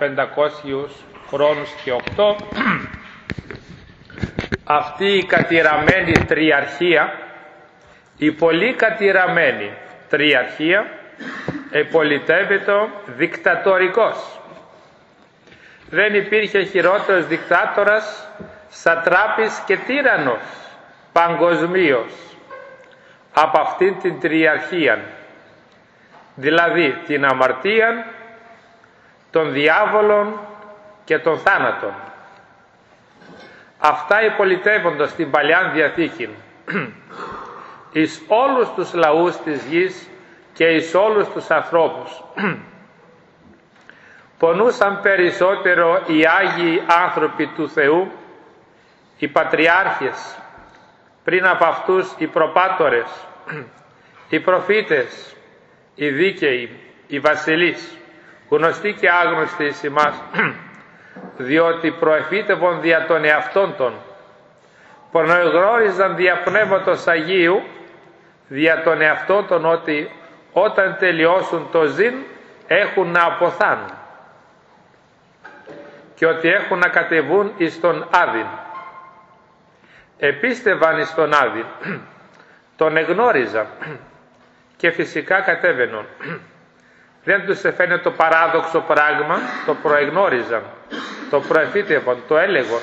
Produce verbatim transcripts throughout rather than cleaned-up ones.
πεντακόσιους χρόνους και οκτώ, αυτή η κατηραμένη τριαρχία, η πολύ κατηραμένη τριαρχία, επολιτεύεται δικτατορικός. Δεν υπήρχε χειρότερος δικτάτορας, σατράπης και τύραννος παγκοσμίως από αυτήν την τριαρχία, δηλαδή την αμαρτία, των διάβολων και των θάνατων. Αυτά υπολιτεύονται στην Παλιά Διαθήκη εις όλους τους λαούς της γης και εις όλους τους ανθρώπους. Πονούσαν περισσότερο οι Άγιοι άνθρωποι του Θεού, οι Πατριάρχες, πριν από αυτούς οι προπάτορες, οι προφήτες, οι δίκαιοι, οι βασιλείς, γνωστοί και άγνωστοι εις εμάς, διότι προεφήτευον δια των εαυτών των, προνογνώριζαν δια Πνεύματος Αγίου, δια των εαυτών των, ότι όταν τελειώσουν το ζήν έχουν να αποθάνουν και ότι έχουν να κατεβούν εις τον Άδην. Επίστευαν εις τον Άδην, τον εγνώριζαν και φυσικά κατέβαιναν. Δεν τους εφαίνε το παράδοξο πράγμα, το προεγνώριζαν, το προεφήτευαν, το έλεγαν.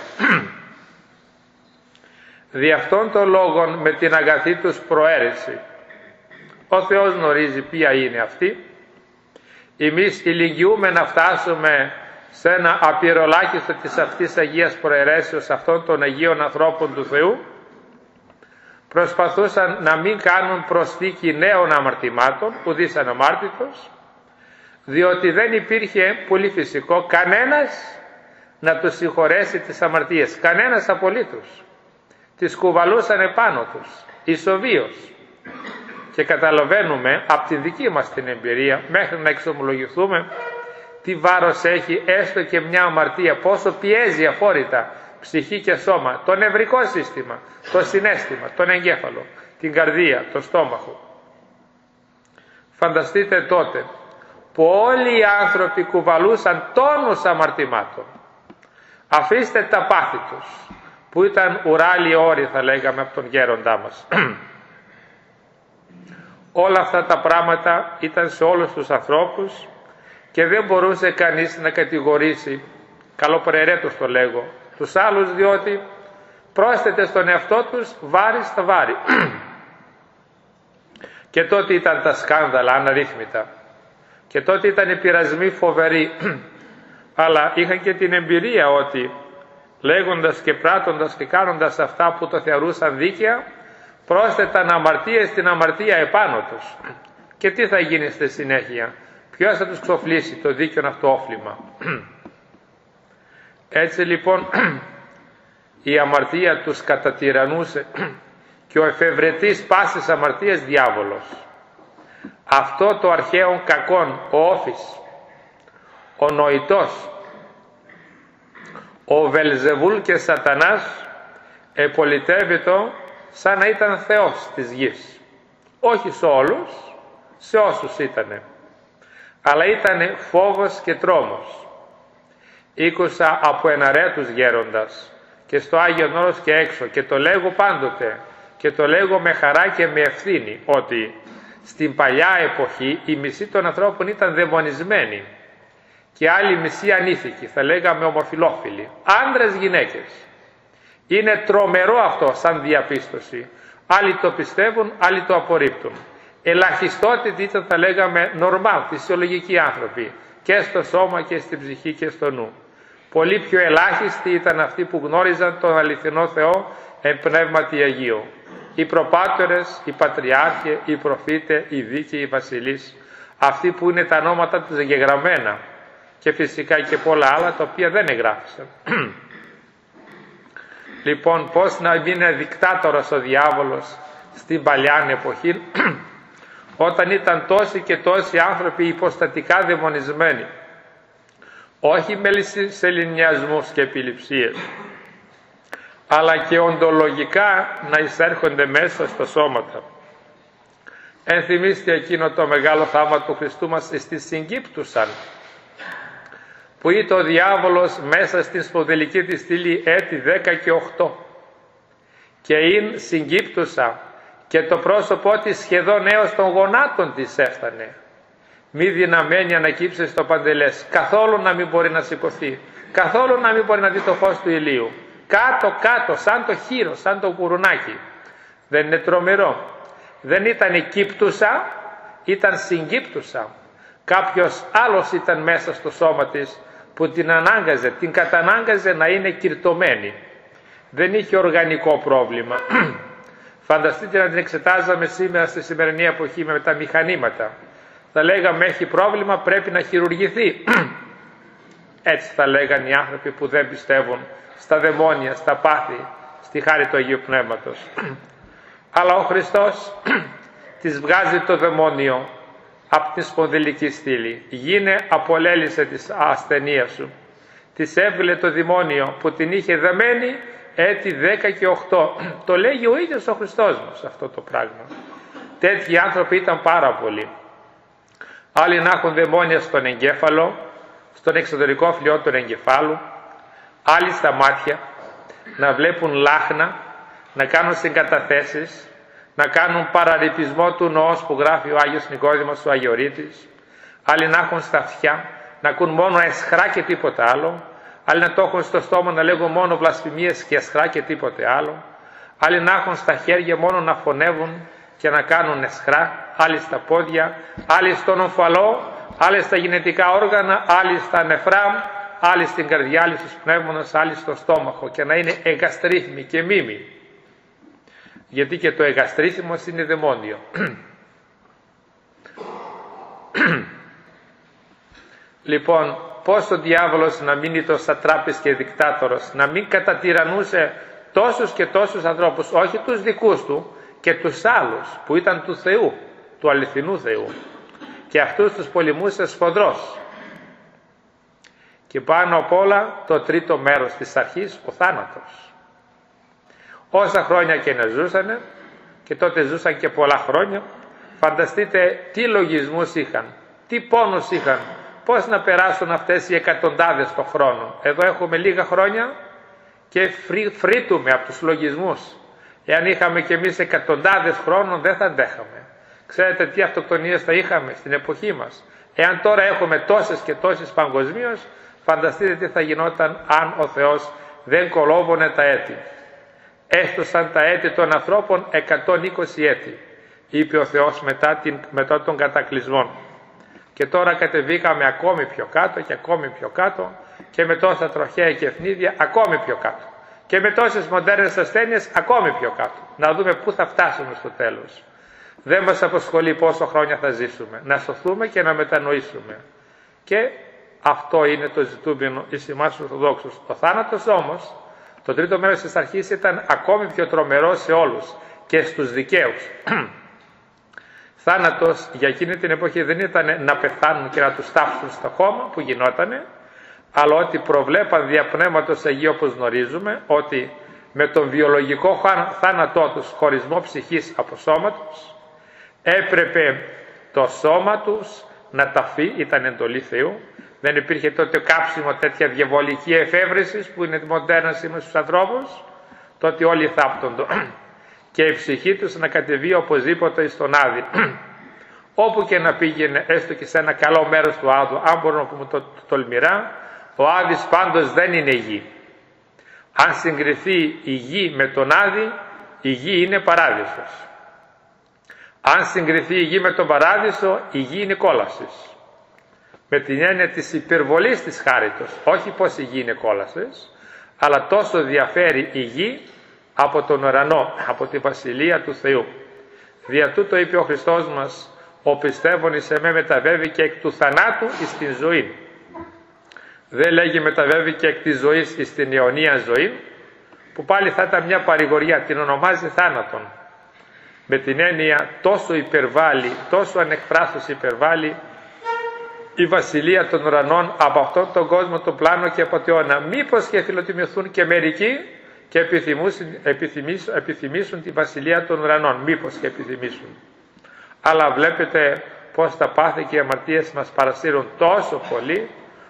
Δι' αυτόν τον λόγον με την αγαθή τους προαίρεση, ο Θεός γνωρίζει ποια είναι αυτή. Εμείς ηλικιούμε να φτάσουμε σε ένα απειρολάκιστο της αυτής Αγίας προαιρέσεως αυτών των Αγίων ανθρώπων του Θεού. Προσπαθούσαν να μην κάνουν προσθήκη νέων αμαρτημάτων, ουδής αναμάρτητος, διότι δεν υπήρχε, πολύ φυσικό, κανένας να τους συγχωρέσει τις αμαρτίες, κανένας απολύτως. Τις κουβαλούσαν επάνω τους, ισοβίως. Και καταλαβαίνουμε από τη δική μας την εμπειρία, μέχρι να εξομολογηθούμε, τι βάρος έχει έστω και μια αμαρτία, πόσο πιέζει αφόρητα ψυχή και σώμα, το νευρικό σύστημα, το συναίσθημα, τον εγκέφαλο, την καρδία, το στόμαχο. Φανταστείτε τότε που όλοι οι άνθρωποι κουβαλούσαν τόνους αμαρτημάτων. Αφήστε τα πάθη τους, που ήταν ουράλιοι όροι, θα λέγαμε, από τον γέροντά μας. Όλα αυτά τα πράγματα ήταν σε όλους τους ανθρώπους και δεν μπορούσε κανείς να κατηγορήσει, καλοπροαιρέτως το λέγω, τους άλλους, διότι πρόσθετε στον εαυτό τους βάρη στα βάρη. Και τότε ήταν τα σκάνδαλα αναρρύθμιτα. Και τότε ήταν οι πειρασμοί φοβεροί. Αλλά είχαν και την εμπειρία ότι λέγοντας και πράττοντας και κάνοντας αυτά που το θεωρούσαν δίκαια, πρόσθεταν αμαρτία στην αμαρτία επάνω τους. Και τι θα γίνει στη συνέχεια? Ποιος θα τους ξοφλήσει το δίκαιο αυτό όφλημα? Έτσι λοιπόν η αμαρτία τους κατατυραννούσε και ο εφευρετής πάσης αμαρτίας διάβολος. Αυτό το αρχαίον κακόν, ο όφης, ο νοητός, ο Βελζεβούλ και Σατανάς επολιτεύεται σαν να ήταν Θεός της γης. Όχι σε όλους, σε όσους ήτανε. Αλλά ήτανε φόβος και τρόμος. Ήκουσα από εναρέτους γέροντας και στο Άγιον Όρος και έξω και το λέγω πάντοτε και το λέγω με χαρά και με ευθύνη, ότι στην παλιά εποχή η μισή των ανθρώπων ήταν δαιμονισμένοι και άλλοι μισή ανήθικοι, θα λέγαμε ομοφυλόφιλοι, άντρες γυναίκες. Είναι τρομερό αυτό σαν διαπίστωση. Άλλοι το πιστεύουν, άλλοι το απορρίπτουν. Ελαχιστότητοι ήταν, θα λέγαμε, νορμάλ, φυσιολογικοί άνθρωποι, και στο σώμα και στην ψυχή και στο νου. Πολύ πιο ελάχιστοι ήταν αυτοί που γνώριζαν τον αληθινό Θεό εν πνεύματι Αγίου. Οι προπάτορες, οι πατριάρχες, οι προφήτες, οι δίκαιοι, οι βασιλείς, αυτοί που είναι τα ονόματα τους εγγεγραμμένα, και φυσικά και πολλά άλλα τα οποία δεν εγγράφησαν. Λοιπόν, πώς να γίνει δικτάτορας ο διάβολος στην παλιά εποχή, όταν ήταν τόσοι και τόσοι άνθρωποι υποστατικά δαιμονισμένοι, όχι με σεληνιασμούς και επιληψίες, αλλά και οντολογικά να εισέρχονται μέσα στα σώματα. Ενθυμίστε εκείνο το μεγάλο θαύμα του Χριστού μας στη συγκύπτουσαν. που ήταν ο διάβολος μέσα στην σπονδυλική της στήλη έτη δέκα και οκτώ και ειν συγκύπτουσα και το πρόσωπό της σχεδόν έως των γονάτων της έφτανε, μη δυναμένη ανακύψε στο παντελές, καθόλου να μην μπορεί να σηκωθεί, καθόλου να μην μπορεί να δει το φως του ηλίου, κάτω κάτω σαν το χείρο, σαν το κουρουνάκι. Δεν είναι τρομερό? Δεν ήταν κύπτουσα, ήταν συγκύπτουσα. Κάποιος άλλος ήταν μέσα στο σώμα της που την ανάγκαζε, την κατανάγκαζε να είναι κυρτωμένη. Δεν είχε οργανικό πρόβλημα. Φανταστείτε να την εξετάζαμε σήμερα στη σημερινή εποχή με τα μηχανήματα. Θα λέγαμε έχει πρόβλημα, πρέπει να χειρουργηθεί. Έτσι θα λέγαν οι άνθρωποι που δεν πιστεύουν στα δαιμόνια, στα πάθη, στη χάρη του Αγίου Πνεύματος. Αλλά ο Χριστός της βγάζει το δαιμόνιο από την σπονδυλική στήλη. Γίνε, απολέλησε της ασθενείας σου. Της έβγαλε το δαιμόνιο που την είχε δεμένη έτη δέκα και οκτώ. Το λέγει ο ίδιος ο Χριστός μας αυτό το πράγμα. Τέτοιοι άνθρωποι ήταν πάρα πολλοί. Άλλοι να έχουν δαιμόνια στον εγκέφαλο, στον εξωτερικό φλοιό του εγκεφάλου, άλλοι στα μάτια, να βλέπουν λάχνα, να κάνουν συγκαταθέσεις, να κάνουν παραρρυπισμό του νοός που γράφει ο Άγιος Νικόδημος ο Αγιορείτης, άλλοι να έχουν στα αυτιά, να ακούν μόνο εσχρά και τίποτα άλλο, άλλοι να το έχουν στο στόμα να λέγουν μόνο βλασφημίες και εσχρά και τίποτε άλλο, άλλοι να έχουν στα χέρια μόνο να φωνεύουν και να κάνουν εσχρά, άλλοι στα πόδια, άλλοι στον ομφαλό, άλλοι στα γενετικά όργανα, άλλοι στα νεφρά, άλλοι στην καρδιά, άλλοι στους πνεύμονες, άλλοι στο στόμαχο, και να είναι εγκαστρίθμοι και μίμοι. Γιατί και το εγκαστρίθμος είναι δαιμόνιο. Λοιπόν, πώς ο διάβολος να μείνει το σατράπης και δικτάτορος, να μην κατατυραννούσε τόσους και τόσους ανθρώπους, όχι τους δικούς του και τους άλλους που ήταν του Θεού, του αληθινού Θεού, και αυτούς τους πολεμούσε σφοδρός. Και πάνω απ' όλα το τρίτο μέρος της αρχής, ο θάνατος. Όσα χρόνια και να ζούσανε, και τότε ζούσαν και πολλά χρόνια, φανταστείτε τι λογισμούς είχαν, τι πόνους είχαν, πώς να περάσουν αυτές οι εκατοντάδες των χρόνων. Εδώ έχουμε λίγα χρόνια και φρύ, φρύτουμε από τους λογισμούς. Εάν είχαμε κι εμείς εκατοντάδες χρόνων δεν θα αντέχαμε. Ξέρετε τι αυτοκτονίες θα είχαμε στην εποχή μας. Εάν τώρα έχουμε τόσες και τόσες παγκοσμίως, φανταστείτε τι θα γινόταν αν ο Θεός δεν κολόβωνε τα έτη. Έστωσαν τα έτη των ανθρώπων εκατόν είκοσι έτη, είπε ο Θεός μετά, την, μετά τον κατακλυσμό. Και τώρα κατεβήκαμε ακόμη πιο κάτω και ακόμη πιο κάτω, και με τόσα τροχαία και ευνίδια ακόμη πιο κάτω, και με τόσες μοντέρνες ασθένειες ακόμη πιο κάτω. Να δούμε πού θα φτάσουμε στο τέλος. Δεν μας απασχολεί πόσο χρόνια θα ζήσουμε. Να σωθούμε και να μετανοήσουμε. Και αυτό είναι το ζητούμενο εις εμάς τους Ορθοδόξους. Ο θάνατος όμως, το τρίτο μέρος της αρχής, ήταν ακόμη πιο τρομερό σε όλους και στους δικαίους. Θάνατος για εκείνη την εποχή δεν ήταν να πεθάνουν και να τους τάψουν στο χώμα που γινότανε, αλλά ότι προβλέπαν δια Πνεύματος Αγίου, όπως γνωρίζουμε, ότι με τον βιολογικό θάνατό τους, χωρισμό ψυχής από σώμα τους, έπρεπε το σώμα τους να ταφεί, ήταν εντολή Θεού. Δεν υπήρχε τότε κάψιμο, τέτοια διαβολική εφεύρεση που είναι μοντέρνα σήμερα στους ανθρώπους, τότε όλοι θάπτοντο. Και η ψυχή τους να κατεβεί οπωσδήποτε στον Άδη. Όπου και να πήγαινε, έστω και σε ένα καλό μέρος του Άδου, αν μπορούμε να πούμε το, το τολμηρά, ο Άδης πάντως δεν είναι γη. Αν συγκριθεί η γη με τον Άδη, η γη είναι παράδεισος. Αν συγκριθεί η γη με τον παράδεισο, η γη είναι κόλασης. Με την έννοια της υπερβολής της χάριτος, όχι πως η γη είναι κόλασης, αλλά τόσο διαφέρει η γη από τον ουρανό, από τη βασιλεία του Θεού. Δια τούτο είπε ο Χριστός μας, ο πιστεύων εις εμέ μεταβεύει και εκ του θανάτου εις την ζωή. Δεν λέγει μεταβεύει και εκ της ζωής εις την αιωνία ζωή, που πάλι θα ήταν μια παρηγοριά, την ονομάζει θάνατον. Με την έννοια τόσο υπερβάλλει, τόσο ανεκφράστως υπερβάλλει η βασιλεία των ουρανών από αυτόν τον κόσμο, τον πλάνο και από τη αιώνα. Μήπως και φιλοτιμηθούν και μερικοί και επιθυμήσουν, επιθυμήσουν, επιθυμήσουν τη βασιλεία των ουρανών, μήπως και επιθυμήσουν. Αλλά βλέπετε πως τα πάθη και οι αμαρτίες μας παρασύρουν τόσο πολύ,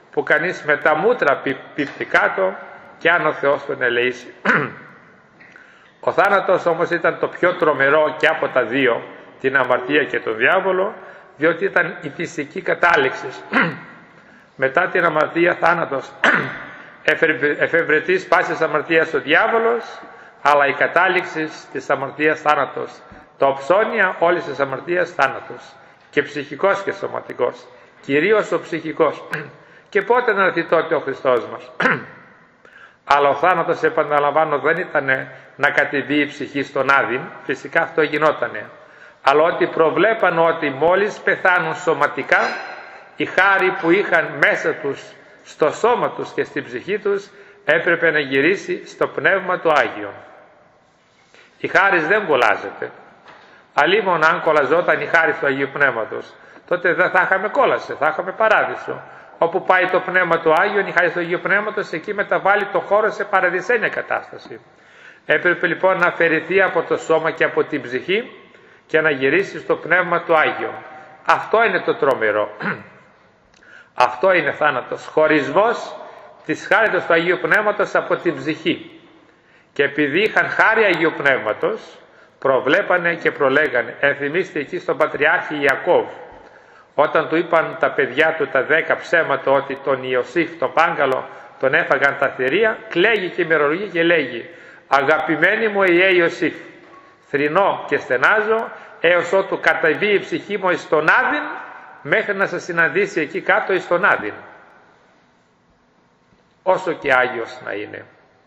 που κανείς με τα μούτρα πίπτει κάτω και αν ο Θεός τον ελεήσει. Ο θάνατος όμως ήταν το πιο τρομερό και από τα δύο, την αμαρτία και τον διάβολο, διότι ήταν η φυσική κατάληξη. Μετά την αμαρτία θάνατος, εφευρετής πάσης αμαρτίας ο διάβολος, αλλά η κατάληξη της αμαρτίας θάνατος, το οψώνια όλης της αμαρτίας θάνατος, και ψυχικός και σωματικός, κυρίως ο ψυχικός. Και πότε να έρθει τότε ο Χριστός μας? Αλλά ο θάνατος, επαναλαμβάνω, δεν ήταν να κατεβεί η ψυχή στον Άδη, φυσικά αυτό γινότανε, αλλά ότι προβλέπαν ότι μόλις πεθάνουν σωματικά, η χάρη που είχαν μέσα τους, στο σώμα τους και στην ψυχή τους, έπρεπε να γυρίσει στο Πνεύμα του Άγιο. Η χάρις δεν κολλάζεται. Αλλήμον αν κολλαζόταν η χάρη του Αγίου Πνεύματος, τότε δεν θα είχαμε κόλαση, θα είχαμε παράδεισο. Όπου πάει το Πνεύμα του Άγιο, η χάρη του Αγίου Πνεύματος, εκεί μεταβάλλει το χώρο σε παραδεισένια κατάσταση. Έπρεπε λοιπόν να αφαιρεθεί από το σώμα και από την ψυχή και να γυρίσει στο Πνεύμα του Άγιο. Αυτό είναι το τρομερό. Αυτό είναι θάνατος, χωρισμός της χάριτος του Αγίου Πνεύματος από την ψυχή. Και επειδή είχαν χάρη Αγίου Πνεύματος, προβλέπανε και προλέγανε. Ενθυμίστε εκεί στον Πατριάρχη Ιακώβ, όταν του είπαν τα παιδιά του τα δέκα ψέματα ότι τον Ιωσήφ, τον Πάγκαλο, τον έφαγαν τα θηρία, κλαίγει και ημερολογεί και λέγει: «Αγαπημένοι μου ιε Ιωσήφ, θρηνώ και στενάζω έως ότου καταβεί η ψυχή μου εις τον Άδην, μέχρι να σας συναντήσει εκεί κάτω εις τον Άδην». Όσο και Άγιος να είναι.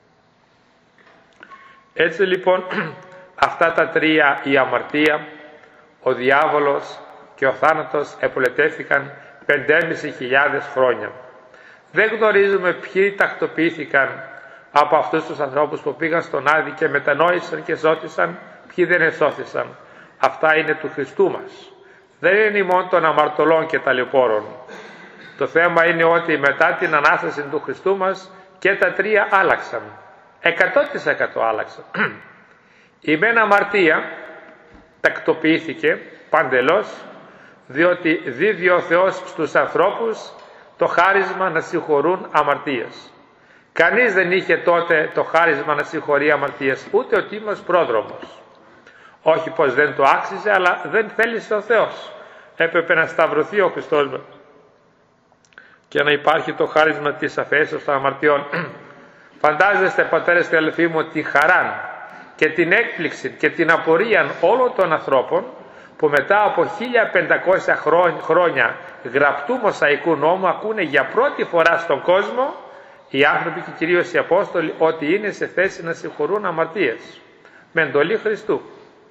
Έτσι λοιπόν αυτά τα τρία, η αμαρτία, ο διάβολος και ο θάνατος, επολετεύθηκαν πεντέμισι χιλιάδες χρόνια. Δεν γνωρίζουμε ποιοι τακτοποιήθηκαν από αυτούς τους ανθρώπους που πήγαν στον Άδη και μετανόησαν και σώθησαν, ποιοι δεν εσώθησαν. Αυτά είναι του Χριστού μας. Δεν είναι ημών των αμαρτωλών και ταλαιπώρων. Το θέμα είναι ότι μετά την Ανάσταση του Χριστού μας και τα τρία άλλαξαν. εκατό τοις εκατό άλλαξαν. Η μεν αμαρτία τακτοποιήθηκε παντελώς, διότι δίδει ο Θεός στους ανθρώπους το χάρισμα να συγχωρούν αμαρτίες. Κανείς δεν είχε τότε το χάρισμα να συγχωρεί αμαρτίες, ούτε ο Τίμος πρόδρομος. Όχι πως δεν το άξιζε, αλλά δεν θέλησε ο Θεός. Έπρεπε να σταυρωθεί ο Χριστός μας και να υπάρχει το χάρισμα της αφαίσεως των αμαρτιών. Φαντάζεστε, πατέρες και αδελφοί μου, τη χαρά και την έκπληξη και την απορία όλων των ανθρώπων που μετά από χίλια πεντακόσια χρόνια γραπτού Μωσαϊκού νόμου ακούνε για πρώτη φορά στον κόσμο, οι άνθρωποι και κυρίως οι Απόστολοι, ότι είναι σε θέση να συγχωρούν αμαρτίες με εντολή Χριστού.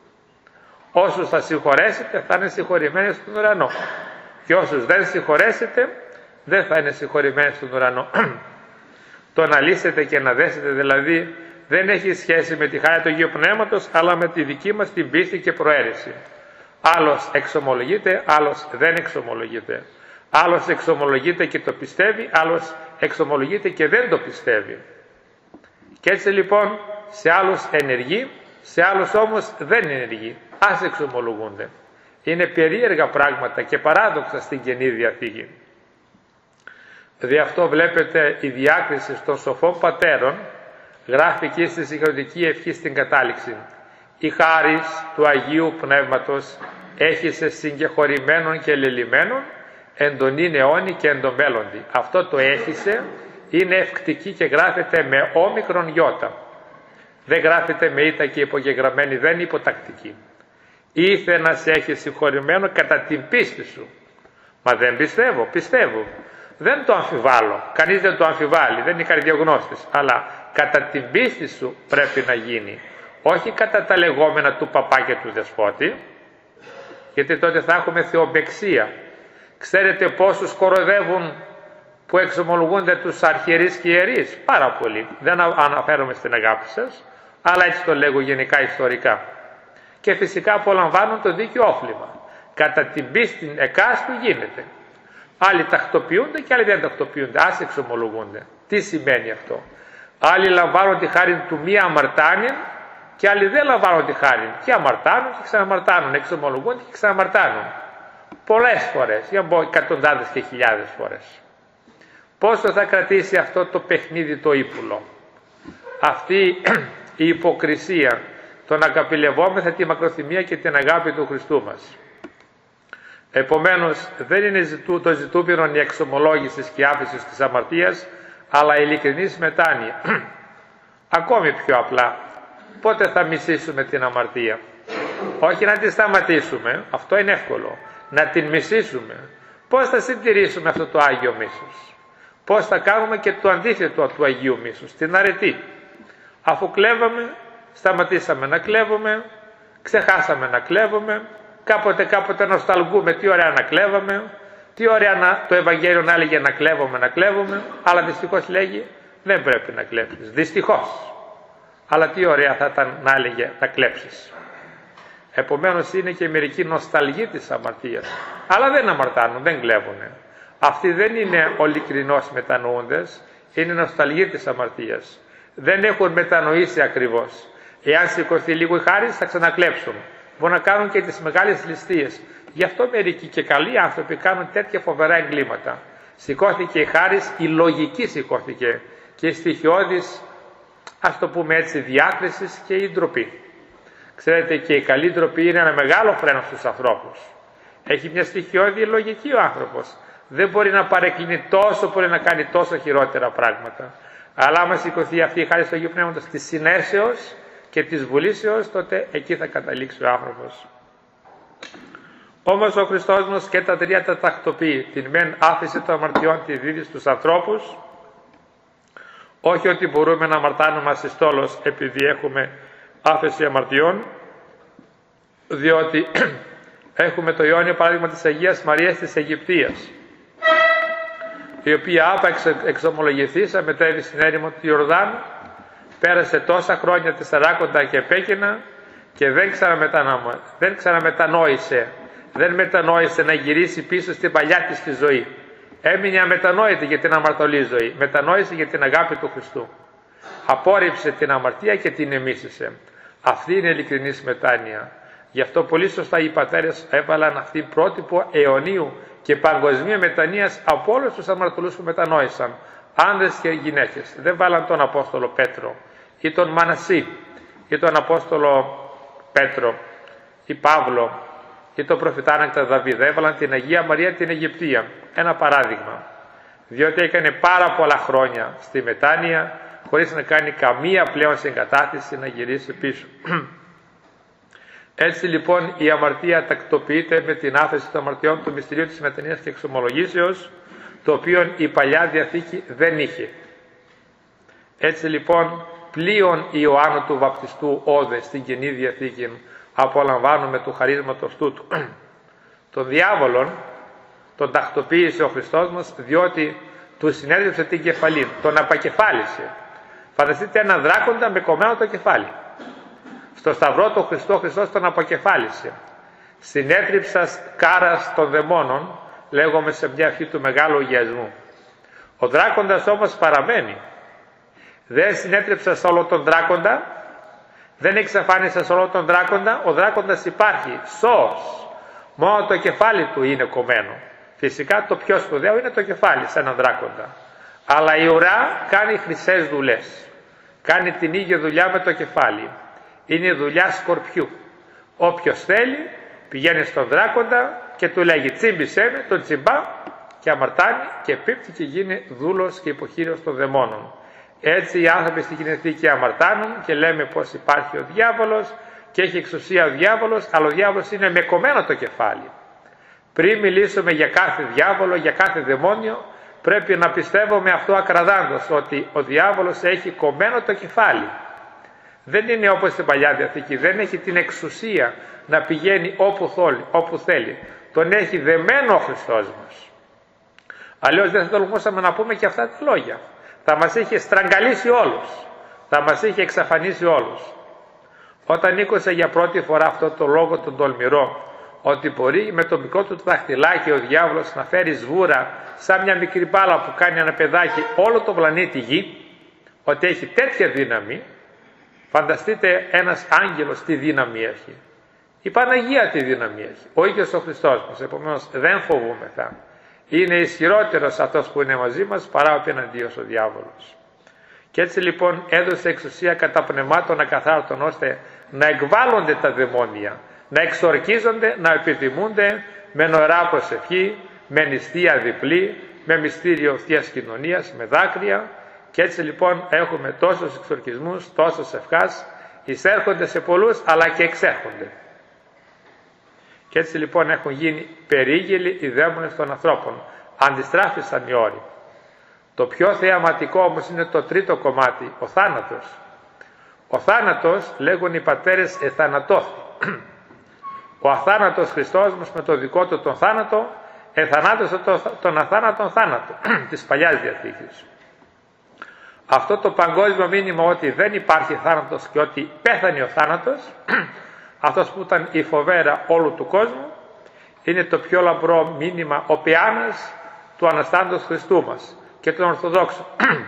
Όσους θα συγχωρέσετε θα είναι συγχωρημένοι στον ουρανό, και όσους δεν συγχωρέσετε δεν θα είναι συγχωρημένοι στον ουρανό. Το να λύσετε και να δέσετε δηλαδή δεν έχει σχέση με τη χάρη του Αγίου Πνεύματος, αλλά με τη δική μας την πίστη και προαίρεση. Άλλος εξομολογείται, άλλος δεν εξομολογείται. Άλλος εξομολογείται και το πιστεύει, άλλος εξομολογείται και δεν το πιστεύει. Και έτσι λοιπόν σε άλλους ενεργεί, σε άλλους όμως δεν ενεργεί. Ας εξομολογούνται. Είναι περίεργα πράγματα και παράδοξα στην Καινή Διαθήκη. Δι' αυτό βλέπετε η διάκριση των σοφών πατέρων γράφει εκεί στη συγχρονική ευχή στην κατάληξη. Η χάρις του Αγίου Πνεύματος έχει σε συγκεχωρημένων και λελιμένων εν τον είναι αιώνι και εν το μέλλοντι. Αυτό το έχισε είναι ευκτική και γράφεται με όμικρον γιώτα. Δεν γράφεται με ήτα και υπογεγραμμένη, δεν είναι υποτακτική. Ήθε να σε έχει συγχωρημένο κατά την πίστη σου. Μα δεν πιστεύω, πιστεύω. Δεν το αμφιβάλλω, κανείς δεν το αμφιβάλλει, δεν είναι καρδιογνώστης, αλλά κατά την πίστη σου πρέπει να γίνει. Όχι κατά τα λεγόμενα του παπά και του δεσπότη, γιατί τότε θα έχουμε θεοπαιξία. Ξέρετε πόσους κοροϊδεύουν που εξομολογούνται τους αρχιερείς και ιερείς? Πάρα πολύ. Δεν αναφέρομαι στην αγάπη σας, αλλά έτσι το λέγω γενικά ιστορικά. Και φυσικά απολαμβάνουν το δίκαιο όφλημα. Κατά την πίστη εκάστου γίνεται. Άλλοι τακτοποιούνται και άλλοι δεν τακτοποιούνται. Ας εξομολογούνται. Τι σημαίνει αυτό? Άλλοι λαμβάνουν τη χάρη του μη αμαρτάνην και άλλοι δεν λαμβάνουν τη χάρη. Και αμαρτάνουν και ξαναμαρτάνουν. Εξομολογούνται και ξαναμαρτάνουν. Πολλές φορές, για να πω εκατοντάδες και χιλιάδες φορές. Πόσο θα κρατήσει αυτό το παιχνίδι το ύπουλο, αυτή η υποκρισία, το να καπηλευόμεθα τη μακροθυμία και την αγάπη του Χριστού μας. Επομένως, δεν είναι το ζητούμενο η εξομολόγηση και άφηση της αμαρτίας, αλλά η ειλικρινής μετάνοια. Ακόμη πιο απλά, πότε θα μισήσουμε την αμαρτία? Όχι να τη σταματήσουμε, αυτό είναι εύκολο, να την μισήσουμε. Πώς θα συντηρήσουμε αυτό το Άγιο μίσος? Πώς θα κάνουμε και το αντίθετο του Αγίου μίσους, την αρετή? Αφού κλέβαμε, σταματήσαμε να κλέβουμε, ξεχάσαμε να κλέβουμε, κάποτε κάποτε νοσταλγούμε τι ωραία να κλέβαμε, τι ωραία να, το Ευαγγέλιο να έλεγε να κλέβουμε, να κλέβουμε, αλλά δυστυχώς λέγει δεν πρέπει να κλέψεις, δυστυχώς. Αλλά τι ωραία θα ήταν να έλεγε να κλέψεις. Επομένως είναι και μερικοί νοσταλγοί της αμαρτίας, αλλά δεν αμαρτάνουν, δεν κλέβουνε. Αυτοί δεν είναι ειλικρινώς μετανοούντες, είναι νοσταλγοί της αμαρτίας. Δεν έχουν μετανοήσει ακριβώς. Εάν σηκωθεί λίγο η χάρις θα ξανακλέψουν. Μπορούν να κάνουν και τις μεγάλες ληστείες. Γι' αυτό μερικοί και καλοί άνθρωποι κάνουν τέτοια φοβερά εγκλήματα. Σηκώθηκε η χάρις, η λογική σηκώθηκε και η στοιχειώδης, ας το πούμε έτσι, διάκρισης και η ντροπή. Ξέρετε, και η καλή ντροπή είναι ένα μεγάλο φρένο στους ανθρώπους. Έχει μια στοιχειώδη λογική ο άνθρωπος. Δεν μπορεί να παρεκκλίνει τόσο πολύ, να κάνει τόσο χειρότερα πράγματα. Αλλά άμα σηκωθεί αυτή η χάρις του Αγίου Πνεύματος της συνέσεως και της βουλήσεως, τότε εκεί θα καταλήξει ο άνθρωπος. Όμως ο Χριστός μας και τα τρία τα τακτοποιεί. Την μεν άφηση των αμαρτιών τη δίδει στους ανθρώπους. Όχι ότι μπορούμε να αμαρτάνουμε ασυστόλως επειδή έχουμε άφεση αμαρτιών, διότι έχουμε το αιώνιο παράδειγμα της Αγίας Μαρίας της Αιγυπτίας, η οποία άπαξ εξομολογηθήσα μετέβη στην έρημο του Ιορδάνου, πέρασε τόσα χρόνια τη τεσσαράκοντα και επέκεινα και δεν, δεν ξαναμετανόησε, δεν μετανόησε να γυρίσει πίσω στην παλιά της τη ζωή. Έμεινε αμετανόητη για την αμαρτωλή ζωή, μετανόησε για την αγάπη του Χριστού. Απόρριψε την αμαρτία και την εμίσησε. Αυτή είναι ειλικρινής μετάνοια. Γι' αυτό πολύ σωστά οι πατέρες έβαλαν αυτή πρότυπο αιωνίου και παγκοσμίου μετανοίας από όλους τους αμαρτωλούς που μετανόησαν, άνδρες και γυναίκες. Δεν βάλαν τον Απόστολο Πέτρο ή τον Μανασί ή τον Απόστολο Πέτρο ή Παύλο ή τον προφητάνακτα Δαβίδ. Έβαλαν την Αγία Μαρία την Αιγυπτία. Ένα παράδειγμα. Διότι έκανε πάρα πολλά χρόνια στη μετάνοια χωρίς να κάνει καμία πλέον συγκατάθεση να γυρίσει πίσω. Έτσι λοιπόν η αμαρτία τακτοποιείται με την άφεση των αμαρτιών του μυστηρίου της μετανοίας και εξομολογήσεως, το οποίο η Παλιά Διαθήκη δεν είχε. Έτσι λοιπόν πλοίον Ιωάννου του Βαπτιστού όδε στην Καινή Διαθήκη απολαμβάνουμε του χαρίσματος τούτου. Τον διάβολον τον τακτοποίησε ο Χριστός μας, διότι του συνέδριψε την κεφαλή, τον απακεφάλισε. Φανταστείτε ένα δράκοντα με κομμένο το κεφάλι. Στο Σταυρό το Χριστό, Χριστός τον αποκεφάλισε. Συνέτριψας κάρας των δαιμόνων, λέγομαι σε μια αρχή του μεγάλου αγιασμού. Ο δράκοντας όμως παραμένει. Δεν συνέτριψας όλο τον δράκοντα, δεν εξαφάνισας όλο τον δράκοντα, ο δράκοντας υπάρχει, σως. Μόνο το κεφάλι του είναι κομμένο. Φυσικά το πιο σπουδαίο είναι το κεφάλι σε έναν δράκοντα. Αλλά η ουρά κάνει χρυσές δουλειές. Κάνει την ίδια δουλειά με το κεφάλι. Είναι η δουλειά σκορπιού. Όποιος θέλει πηγαίνει στον δράκοντα και του λέγει τσίμπησέ με, τον τσιμπά και αμαρτάνει και πίπτει και γίνει δούλος και υποχείριος των δαιμόνων. Έτσι οι άνθρωποι στην Κοινή Θήκη αμαρτάνουν και λέμε πως υπάρχει ο διάβολος και έχει εξουσία ο διάβολος, αλλά ο διάβολος είναι με κομμένο το κεφάλι. Πριν μιλήσουμε για κάθε διάβολο, για κάθε δαιμόνιο, πρέπει να πιστεύουμε αυτό ακραδάντως, ότι ο διάβολος έχει κομμένο το κεφάλι. Δεν είναι όπως στην Παλιά Διαθήκη, δεν έχει την εξουσία να πηγαίνει όπου θέλει, όπου θέλει. Τον έχει δεμένο ο Χριστός μας. Αλλιώς δεν θα τολμούσαμε να πούμε και αυτά τα λόγια. Θα μας είχε στραγγαλίσει όλους, θα μας είχε εξαφανίσει όλους. Όταν ήκουσα για πρώτη φορά αυτό το λόγο τον τολμηρό, ότι μπορεί με το μικρό του δαχτυλάκι ο διάβολος να φέρει σβούρα σαν μια μικρή μπάλα που κάνει ένα παιδάκι όλο το πλανήτη Γη, ότι έχει τέτοια δύναμη, φανταστείτε ένας άγγελος τι δύναμη έχει. Η Παναγία τι δύναμη έχει. Ο ίδιος ο Χριστός μας, επομένως δεν φοβούμεθα. είναι ισχυρότερος αυτός που είναι μαζί μας παρά ο απέναντίος ο διάβολος. Και έτσι λοιπόν έδωσε εξουσία κατά πνευμάτων ακαθάρτων, ώστε να εκβάλλονται τα δαιμόνια, να εξορκίζονται, να επιτιμούνται με νοερά προσευχή, με νηστεία διπλή, με μυστήριο Θείας Κοινωνίας, με δάκρυα. Και έτσι λοιπόν έχουμε τόσους εξορκισμούς, τόσους ευχάς, εισέρχονται σε πολλούς αλλά και εξέρχονται. Και έτσι λοιπόν έχουν γίνει περίγελοι οι δαίμονες των ανθρώπων, αντιστράφησαν οι όροι. Το πιο θεαματικό όμως είναι το τρίτο κομμάτι, ο θάνατος. Ο θάνατος, λέγουν οι πατέρες, εθανατώθη. Ο αθάνατος Χριστός μας με το δικό του τον θάνατο εθανάτωσε τον αθάνατον θάνατο της Παλιάς Διαθήκης. Αυτό το παγκόσμιο μήνυμα ότι δεν υπάρχει θάνατος και ότι πέθανε ο θάνατος, αυτός που ήταν η φοβέρα όλου του κόσμου, είναι το πιο λαμπρό μήνυμα, ο πεάνας του Αναστάντος Χριστού μας και των Ορθοδόξων.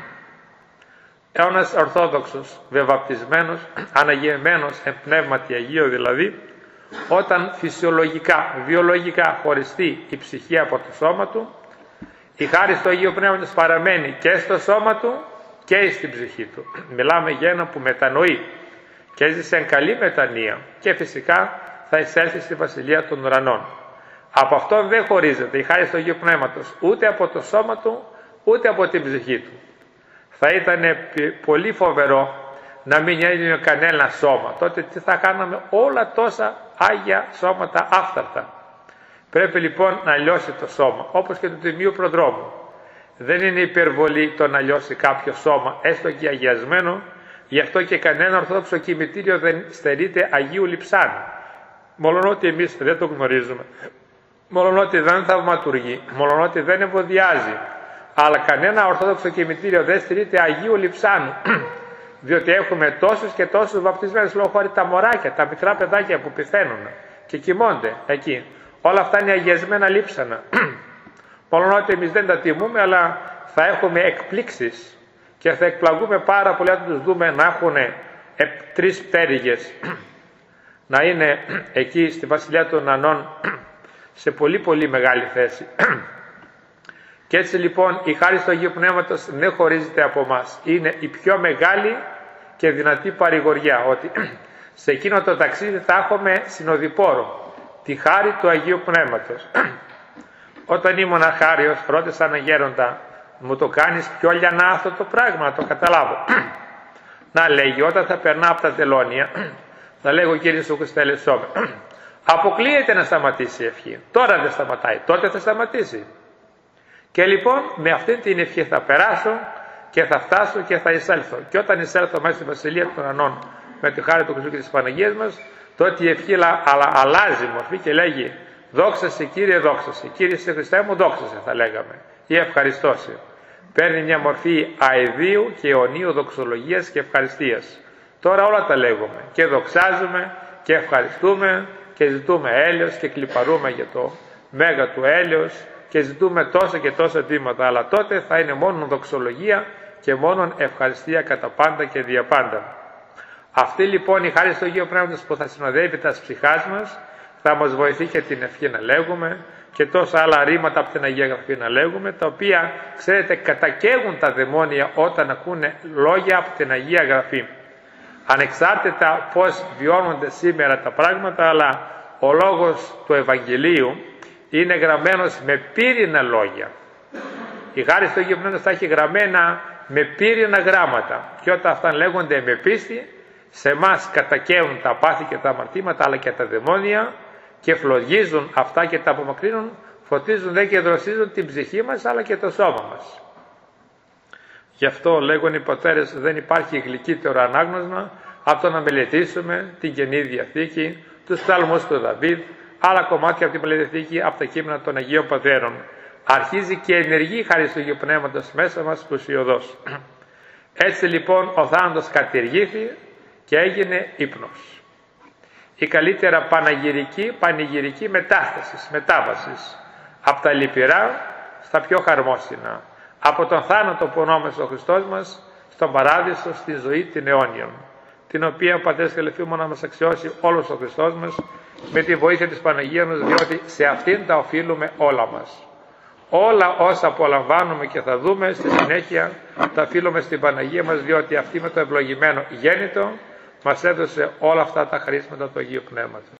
Ένας Ορθόδοξος, βεβαπτισμένος, αναγεμένος εν πνεύματι Αγίο δηλαδή, όταν φυσιολογικά, βιολογικά χωριστεί η ψυχή από το σώμα του, η χάρις του Αγίου Πνεύματος παραμένει και στο σώμα του και στην ψυχή του. Μιλάμε για έναν που μετανοεί και έζησε εν καλή μετανία και φυσικά θα εισέλθει στη Βασιλεία των Ουρανών. Από αυτόν δεν χωρίζεται η χάρις του Αγίου Πνεύματος ούτε από το σώμα του ούτε από την ψυχή του. Θα ήταν πολύ φοβερό να μην έγινε κανένα σώμα. Τότε τι θα κάναμε, όλα τόσα Άγια σώματα άφθαρτα. Πρέπει λοιπόν να λιώσει το σώμα, όπως και του Τιμίου Προδρόμου. Δεν είναι υπερβολή το να λιώσει κάποιο σώμα, έστω και αγιασμένο, γι' αυτό και κανένα Ορθόδοξο κημητήριο δεν στερείται Αγίου Λειψάνου. Μολονότι εμείς δεν το γνωρίζουμε, μολονότι δεν θαυματουργεί, μολονότι δεν εμβοδιάζει, αλλά κανένα Ορθόδοξο κημητήριο δεν στερείται Αγίου Λειψάνου, διότι έχουμε τόσους και τόσους βαπτισμένους, λόγω χάρη τα μωράκια, τα μικρά παιδάκια που πεθαίνουν και κοιμώνται εκεί. Όλα αυτά είναι αγιασμένα λείψανα. Μολονότι εμείς δεν τα τιμούμε, αλλά θα έχουμε εκπλήξεις και θα εκπλαγούμε πάρα πολύ όταν τους δούμε να έχουν τρεις πτέρυγες, να είναι εκεί στη Βασιλεία των Ουρανών σε πολύ πολύ μεγάλη θέση. Και έτσι λοιπόν η χάρις του Αγίου Πνεύματος δεν χωρίζεται από μας. Είναι η πιο μεγάλη και δυνατή παρηγοριά, ότι σε εκείνο το ταξίδι θα έχουμε συνοδοιπόρο τη χάρη του Αγίου Πνεύματος. Όταν ήμουν αχάριος, ρώτησα έναν γέροντα, μου το κάνεις πιο λιανά αυτό το πράγμα, να το καταλάβω. Να λέγει, όταν θα περνά από τα τελώνια, θα λέγω κύριε σου Χριστέλεσόμε, αποκλείεται να σταματήσει η ευχή. Τώρα δεν σταματάει, τότε θα σταματήσει. Και λοιπόν με αυτή την ευχή θα περάσω και θα φτάσω και θα εισέλθω. Και όταν εισέλθω μέσα στη Βασιλεία των Ουρανών με τη χάρη του Χριστού και της Παναγίας μας, τότε η ευχή αλλά, αλλάζει μορφή και λέγει δόξα σε Κύριε, δόξα σε Κύριε σε Χριστέ μου, δόξα σε θα λέγαμε, ή ευχαριστώ σε. Παίρνει μια μορφή αηδίου και αιωνίου δοξολογίας και ευχαριστίας. Τώρα όλα τα λέγουμε και δοξάζουμε και ευχαριστούμε και ζητούμε έλεος και κλιπαρούμε για το μέγα του έλεος και ζητούμε τόσα και τόσα τίμματα, αλλά τότε θα είναι μόνο δοξολογία και μόνο ευχαριστία κατά πάντα και διαπάντα. Αυτή λοιπόν η χάρις του Αγίου Πνεύματος που θα συνοδεύει τα ψυχάς μας θα μας βοηθεί και την ευχή να λέγουμε και τόσα άλλα ρήματα από την Αγία Γραφή να λέγουμε, τα οποία ξέρετε κατακαίγουν τα δαιμόνια όταν ακούνε λόγια από την Αγία Γραφή. Ανεξάρτητα πώς βιώνονται σήμερα τα πράγματα, αλλά ο λόγος του Ευαγγελίου είναι γραμμένος με πύρινα λόγια. Η χάρις του Αγίου Πνεύματος θα έχει γραμμένα με πύρινα γράμματα και όταν αυτά λέγονται με πίστη, σε εμάς κατακαίουν τα πάθη και τα αμαρτήματα αλλά και τα δαιμόνια και φλογίζουν αυτά και τα απομακρύνουν, φωτίζουν δε και δροσίζουν την ψυχή μας αλλά και το σώμα μας. Γι' αυτό λέγουν οι πατέρες, δεν υπάρχει γλυκύτερο ανάγνωσμα από το να μελετήσουμε την Καινή Διαθήκη, τους ψαλμούς του Δαβίδ, άλλα κομμάτια από την Παλαιά Διαθήκη, από τα κείμενα των Αγίων Πατέρων. Αρχίζει και ενεργεί η χάρις του Αγίου Πνεύματος μέσα μας πλουσιωδώς. Έτσι λοιπόν ο θάνατος κατηργήθη και έγινε ύπνος. Η καλύτερα παναγυρική, πανηγυρική μετάσταση, μετάβασης από τα λυπηρά στα πιο χαρμόσυνα. Από τον θάνατο που ονόμασε ο Χριστός μας στον παράδεισο, στη ζωή την αιώνιον, την οποία ο Πατέρας Καλεφήμων να μας αξιώσει όλος ο Χριστός μας με τη βοήθεια της Παναγίας μας, διότι σε αυτήν τα οφείλουμε όλα μας. όλα όσα απολαμβάνουμε και θα δούμε στη συνέχεια τα οφείλουμε στην Παναγία μας, διότι αυτή με το ευλογημένο γέννητο μας έδωσε όλα αυτά τα χαρίσματα του Αγίου Πνεύματος.